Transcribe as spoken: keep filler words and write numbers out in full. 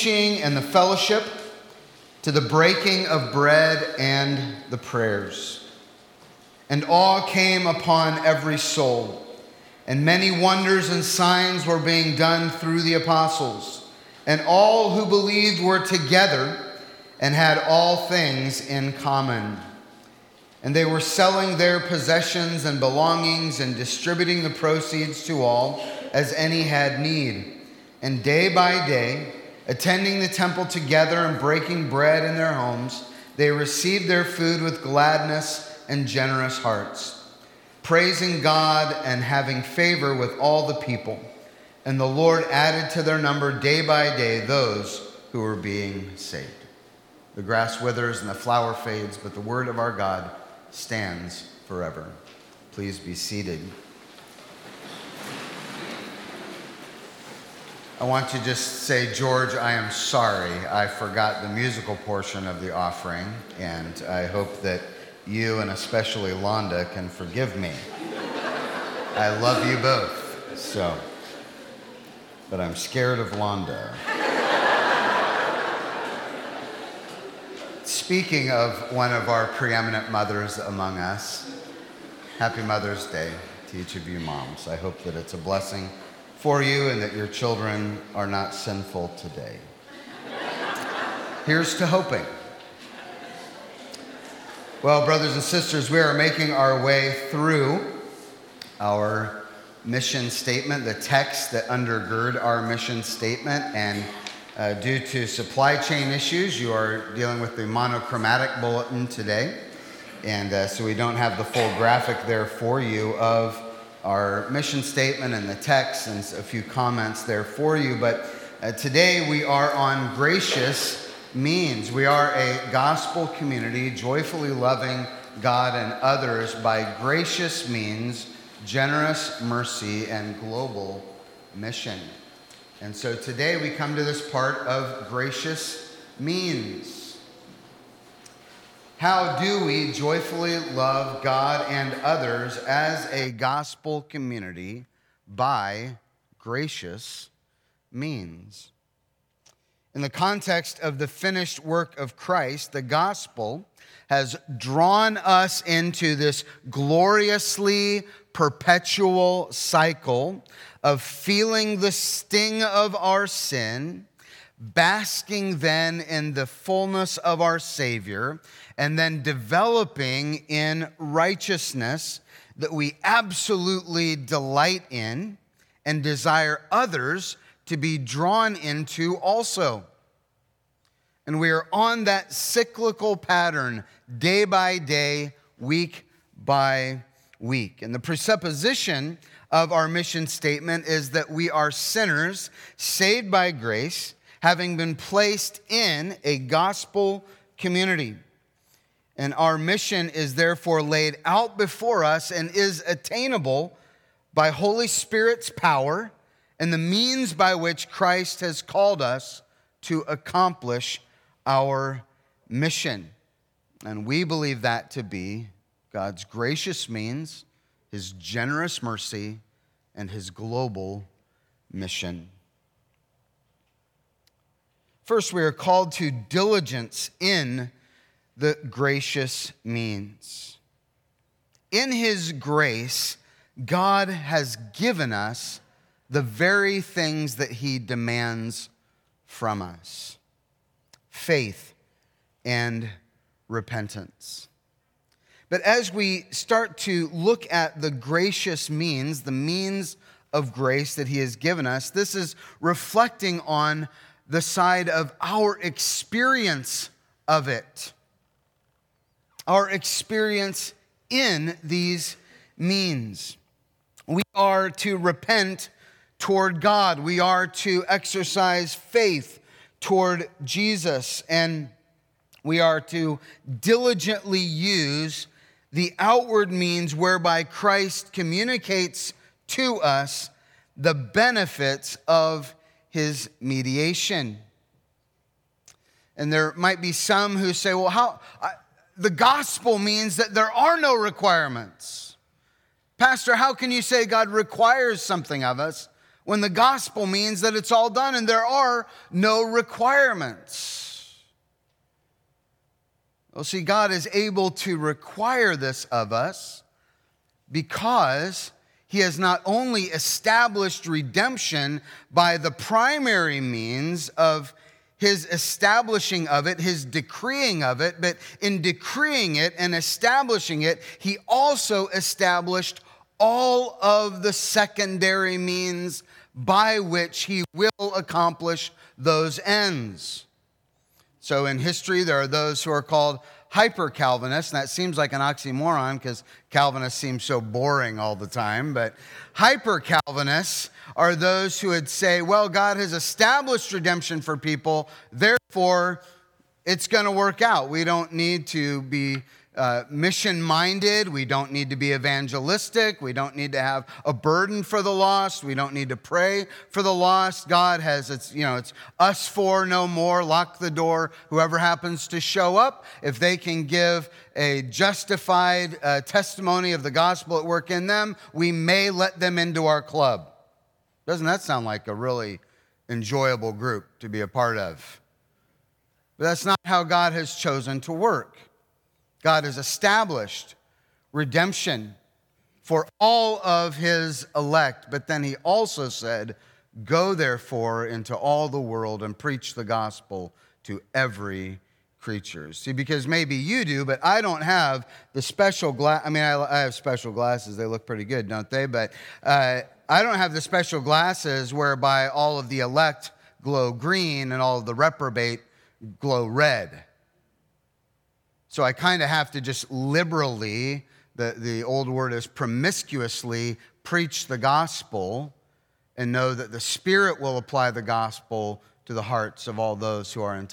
teaching and the fellowship, to the breaking of bread and the prayers. And awe came upon every soul, and many wonders and signs were being done through the apostles. And all who believed were together and had all things in common. And they were selling their possessions and belongings and distributing the proceeds to all as any had need. And day by day, attending the temple together and breaking bread in their homes, they received their food with gladness and generous hearts, praising God and having favor with all the people. And the Lord added to their number day by day those who were being saved. The grass withers and the flower fades, but the word of our God stands forever. Please be seated. I want to just say, George, I am sorry I forgot the musical portion of the offering, and I hope that you and especially Londa can forgive me. I love you both, so, but I'm scared of Londa. Speaking of one of our preeminent mothers among us, happy Mother's Day to each of you moms. I hope that it's a blessing for you and that your children are not sinful today. Here's to hoping. Well, brothers and sisters, we are making our way through our mission statement, the text that undergird our mission statement, and Uh, due to supply chain issues, you are dealing with the monochromatic bulletin today. And uh, so we don't have the full graphic there for you of our mission statement and the text and a few comments there for you. But uh, today we are on gracious means. We are a gospel community joyfully loving God and others by gracious means, generous mercy, and global mission. And so today we come to this part of gracious means. How do we joyfully love God and others as a gospel community by gracious means? In the context of the finished work of Christ, the gospel has drawn us into this gloriously perpetual cycle of feeling the sting of our sin, basking then in the fullness of our Savior, and then developing in righteousness that we absolutely delight in and desire others to be drawn into also. And we are on that cyclical pattern day by day, week by week. And the presupposition of our mission statement is that we are sinners saved by grace, having been placed in a gospel community. And our mission is therefore laid out before us and is attainable by Holy Spirit's power and the means by which Christ has called us to accomplish our mission. And we believe that to be God's gracious means, His generous mercy, and His global mission. First, we are called to diligence in the gracious means. In His grace, God has given us the very things that He demands from us: faith and repentance. But as we start to look at the gracious means, the means of grace that He has given us, this is reflecting on the side of our experience of it. Our experience in these means. We are to repent toward God. We are to exercise faith toward Jesus. And we are to diligently use the outward means whereby Christ communicates to us the benefits of His mediation. And there might be some who say, well, how I, the gospel means that there are no requirements. Pastor, how can you say God requires something of us when the gospel means that it's all done and there are no requirements. Well, see, God is able to require this of us because he has not only established redemption by the primary means of his establishing of it, his decreeing of it, but in decreeing it and establishing it, he also established all of the secondary means by which he will accomplish those ends. So in history, there are those who are called hyper-Calvinists, and that seems like an oxymoron because Calvinists seem so boring all the time, but hyper-Calvinists are those who would say, well, God has established redemption for people, therefore it's going to work out. We don't need to be uh, mission-minded. We don't need to be evangelistic. We don't need to have a burden for the lost. We don't need to pray for the lost. God has, it's, you know, it's us four, no more. Lock the door. Whoever happens to show up, if they can give a justified uh, testimony of the gospel at work in them, we may let them into our club. Doesn't that sound like a really enjoyable group to be a part of? But that's not how God has chosen to work. God has established redemption for all of his elect, but then he also said, go therefore into all the world and preach the gospel to every creature. See, because maybe you do, but I don't have the special glass. I mean, I, I have special glasses. They look pretty good, don't they? But uh, I don't have the special glasses whereby all of the elect glow green and all of the reprobate glow red. So I kind of have to just liberally, the, the old word is promiscuously, preach the gospel and know that the Spirit will apply the gospel to the hearts of all those who are in